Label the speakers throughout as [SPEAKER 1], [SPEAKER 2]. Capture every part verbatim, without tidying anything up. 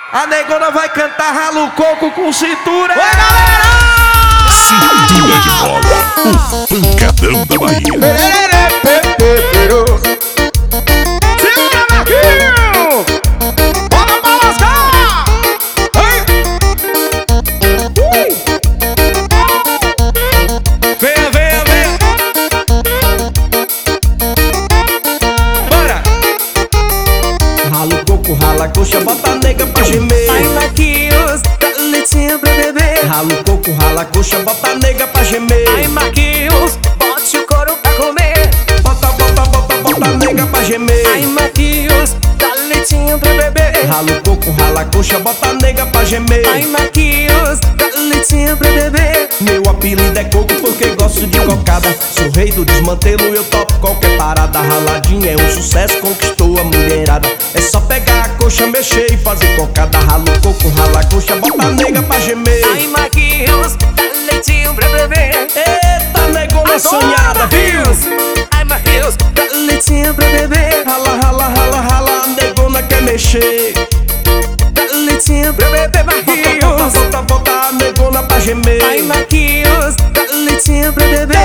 [SPEAKER 1] A negona vai cantar rala o coco com cintura.
[SPEAKER 2] Oi, galera!
[SPEAKER 3] Cintura de bola, o pancadão da Bahia.
[SPEAKER 2] Segura, Marquinho! Bora pra lascar! Oi! Ui!
[SPEAKER 1] Venha, venha, venha. Bora!
[SPEAKER 4] Rala o coco, rala a coxa, bota a nega pra gemer.
[SPEAKER 5] Ai, Marquinhos, dá leitinho pra beber.
[SPEAKER 4] Rala o coco, rala a coxa, bota a nega pra gemer.
[SPEAKER 5] Ai, Marquinhos, bote o couro pra comer.
[SPEAKER 4] Bota, bota, bota, bota a nega pra gemer.
[SPEAKER 5] Ai, Marquinhos, dá leitinho pra beber.
[SPEAKER 4] Rala o coco, rala a coxa, bota a nega pra gemer.
[SPEAKER 5] Ai, Marquinhos, dá leitinho pra beber.
[SPEAKER 4] Meu apelido é coco porque gosto de cocada. Sou rei do desmantelo, eu topo qualquer parada. Raladinha é um sucesso, conquistou a mulherada. É só pegar a coxa, mexer e fazer cocada. Rala o coco, rala a coxa, bota a nega pra gemer.
[SPEAKER 5] Ai, Marquinhos, dá leitinho pra beber.
[SPEAKER 4] Eita, negona sonhada, viu?
[SPEAKER 5] Ai, Marquinhos, dá leitinho pra beber.
[SPEAKER 4] Rala, rala, rala, rala, a negona quer mexer.
[SPEAKER 5] Dá leitinho pra beber,
[SPEAKER 4] Bota,
[SPEAKER 5] Marquinhos.
[SPEAKER 4] bota, bota a negona pra gemer.
[SPEAKER 5] Ai, Marquinhos, dá leitinho pra beber.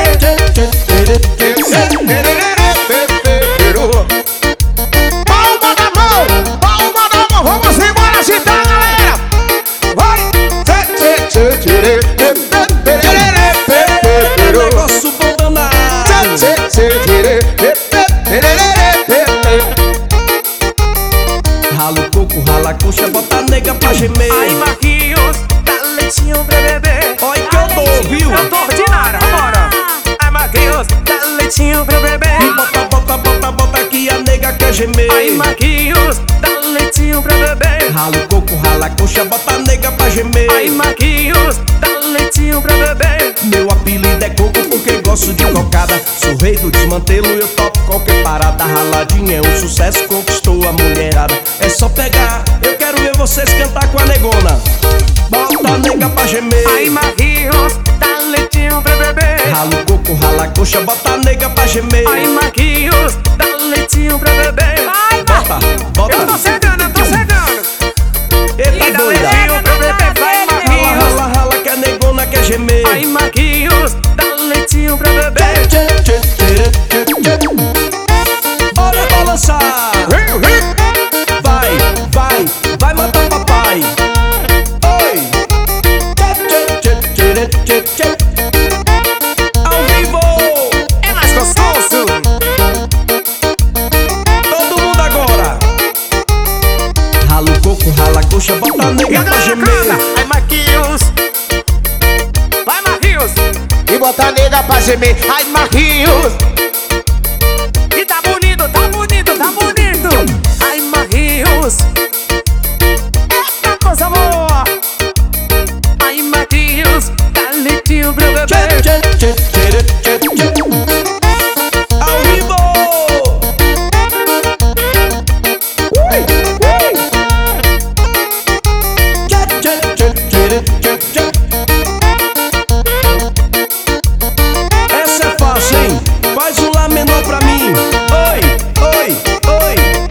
[SPEAKER 2] Palma da mão! Palma da mão! Vamos embora, agitar, galera! Vai!
[SPEAKER 4] Negócio bom danado. Rala o coco, rala a coxa, bota a nega pra gemer.
[SPEAKER 5] Ai, Marquinhos, dá leitinho pra beber.
[SPEAKER 4] Olha que eu dou, viu?
[SPEAKER 5] Eu tô ordinária, vambora. Ai, Marquinhos, dá leitinho pra beber.
[SPEAKER 4] Bota, bota, bota, bota que a nega quer gemer.
[SPEAKER 5] Ai, Marquinhos, dá leitinho pra beber.
[SPEAKER 4] Rala o coco, rala a coxa, bota a nega pra gemer.
[SPEAKER 5] Ai, Marquinhos, dá leitinho pra beber.
[SPEAKER 4] Meu apelido é coco porque gosto de cocada. Sou rei do desmantelo, eu topo qualquer parada. Raladinha é um sucesso, conquistou a mulherada. É só pegar, eu quero ver vocês cantar com a negona. Bota a nega pra gemer.
[SPEAKER 5] Ai, Marquinhos, dá leitinho pra beber.
[SPEAKER 4] Rala o coco, rala a coxa, bota a nega pra gemer.
[SPEAKER 5] Ai, Marquinhos, dá leitinho pra beber. Ai,
[SPEAKER 4] Bota, bota.
[SPEAKER 5] eu tô cegando, eu tô cegando.
[SPEAKER 4] Eita
[SPEAKER 5] E dá
[SPEAKER 4] doida.
[SPEAKER 5] leitinho pra beber, vai,
[SPEAKER 4] Rala,
[SPEAKER 5] Marquinhos.
[SPEAKER 4] rala, rala que a negona quer gemer.
[SPEAKER 5] Ai, Marquinhos, dá leitinho pra beber.
[SPEAKER 4] Bora balançar. Vai, vai, vai matar papai. Oi. Ao vivo.
[SPEAKER 5] É mais gostoso.
[SPEAKER 4] Todo mundo agora. Rala o coco, rala a coxa, bota a
[SPEAKER 5] E
[SPEAKER 4] nega
[SPEAKER 5] a
[SPEAKER 4] pra
[SPEAKER 5] galera
[SPEAKER 4] gemer.
[SPEAKER 5] canta. Ai, Marquinhos. Vai, Marquinhos.
[SPEAKER 2] E bota a nega pra gemer. Ai, Marquinhos!
[SPEAKER 5] E tá bonito, tá bonito, tá bonito. Ai, Marquinhos. Eita coisa boa. Ai, Marquinhos, dá leitinho pra beber.